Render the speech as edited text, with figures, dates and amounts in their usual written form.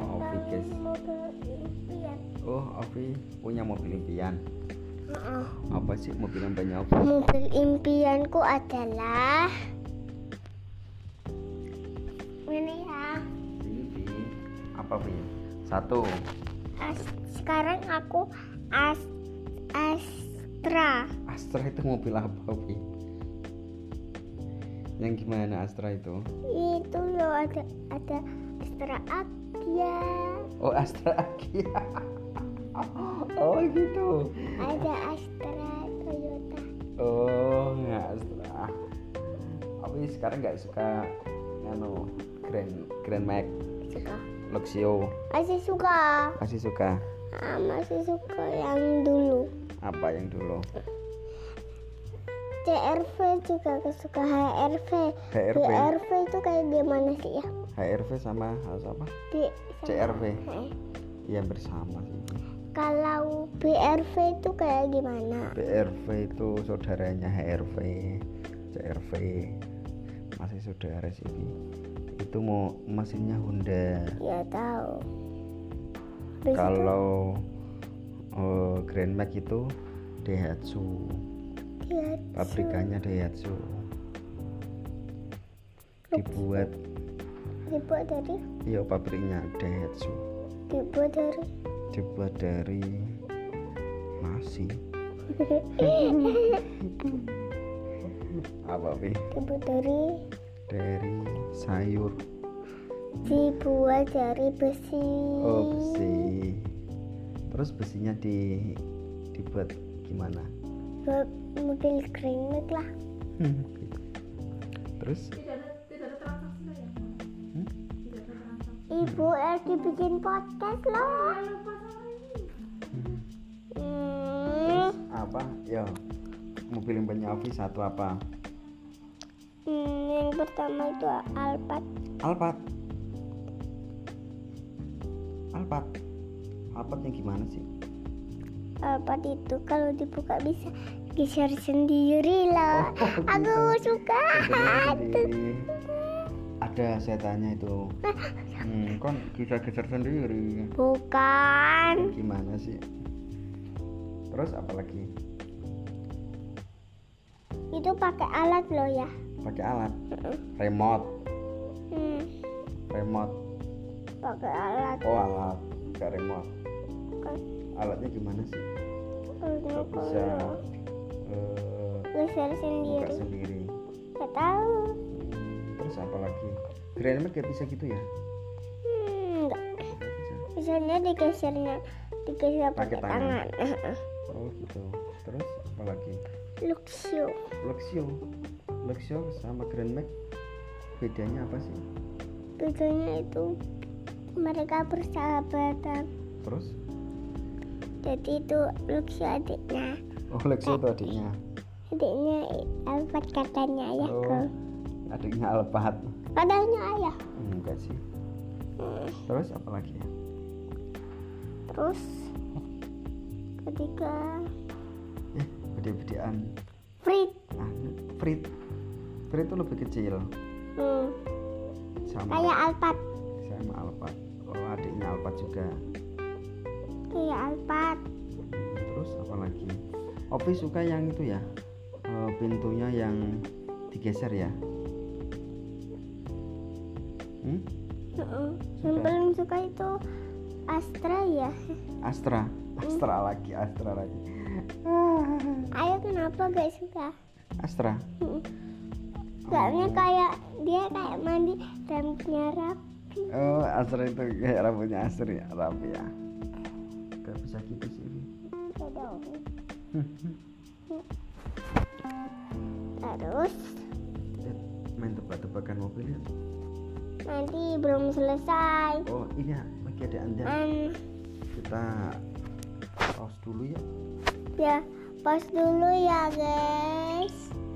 Ovi guys. Mobil impian. Oh, Ovi punya mobil impian. Apa sih mobil impiannya Ovi? Mobil impianku adalah ini ya. Ini apa Vi? Satu. Sekarang aku Astra. Astra itu mobil apa Vi? Yang gimana Astra itu? Itu loh ada Astra Agya. Oh, Astra Agya. Oh gitu. Ada Astra Toyota. Oh nggak Astra. Tapi sekarang nggak suka Grand Max, Suka. Luxio. Masih suka. Masih suka. Masih suka yang dulu. Apa yang dulu? CRV juga suka. HRV. HRV. BRV itu kayak gimana sih ya? HRV sama harus apa? CRV. Iya bersama sih. Kalau BRV itu kayak gimana? BRV itu saudaranya HRV. CRV masih saudara sih. Itu mau mesinnya Honda. Ya tahu. Kalau Grand Max itu Daihatsu. Pabrikannya Daihatsu. Dibuat dari iya pabriknya Daihatsu. Dibuat dari nasi. Apa Pi? Dibuat Dari sayur. Dibuat dari besi. Oh besi. Terus besinya dibuat gimana? Buat mobil Grand Max lah. Terus? Tidak ada transaksi lah ya? Tidak ada transaksi. Ibu lagi bikin podcast loh. Lupa sama ini. Terus apa? Yo, mobil yang punya Ovi satu apa? Yang pertama itu Alphard. Alphardnya gimana sih? Alphard itu kalau dibuka bisa geser sendiri lah. Aku suka. Sendiri. Ada setannya itu. Kan geser sendiri. Bukan. Gimana sih? Terus apa lagi? Itu pakai alat loh ya. Pakai alat. Remote. Pakai alat. Oh alat. Pakai remote. Kan. Alatnya gimana sih? Kok bisa geser buka sendiri. sendiri. Gak tahu. Terus apa lagi? Grand Max gak bisa gitu ya? Enggak. Gak bisa. Misalnya digeser pakai tangan. Oh gitu. Terus apa lagi? Luxio sama Grand Max bedanya apa sih? Bedanya itu mereka bersahabatan. Terus? Jadi itu Luxio adiknya. Oh Luxio itu adiknya. Adiknya Alphard katanya ayahku. Adiknya Alphard. Katanya ayah. Enggak sih. Terus apa lagi ya? Terus ketiga Beda-bedaan. Frit. Frit itu lebih kecil. Kayak Alphard. Sama Alphard. Oh adiknya Alphard juga. Kayak Alphard. Terus apa lagi? Ovi suka yang itu ya, pintunya yang digeser ya. Yang paling suka itu Astra ya. Astra lagi. Ayo kenapa gak suka? Astra. Soalnya kayak dia kayak mandi rambutnya rapi. Oh Astra itu kayak rambutnya Asri rapi ya. Gak bisa gitu sih. Terus main tebak-tebakan mobil ya. nanti belum selesai. Oh ini ya, lagi ada anda. Kita pause dulu ya. Ya pause dulu ya guys.